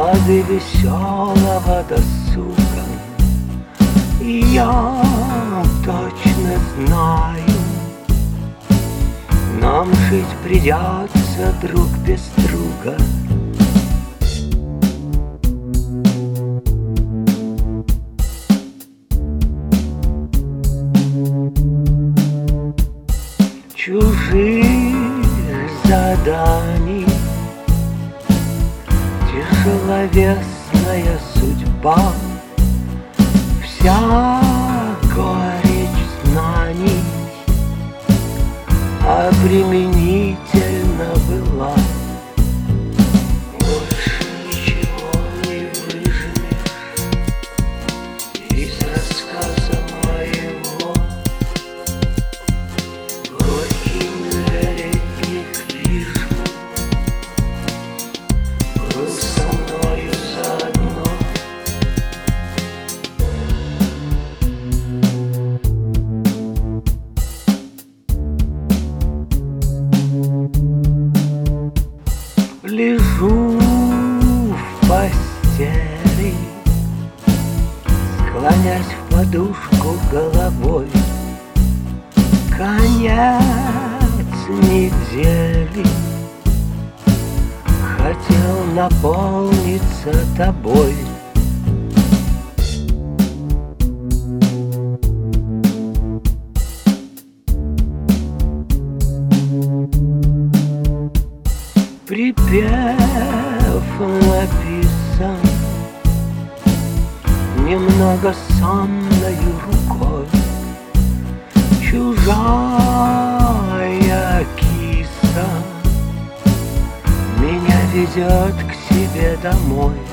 плоды веселого досуга. И я точно знаю, нам жить придется друг без друга. Чужих заданий тяжеловесная судьба, вся горечь знаний обременительна была. Больше ничего не выжмешь из рассказа моего. Горький летник лишь был со мною заодно. Лежу в постели, склонясь в подушку головой. Конец недели хотел наполниться тобой. Припев написан немного сонною рукой. Чужая киса меня ведет к себе домой.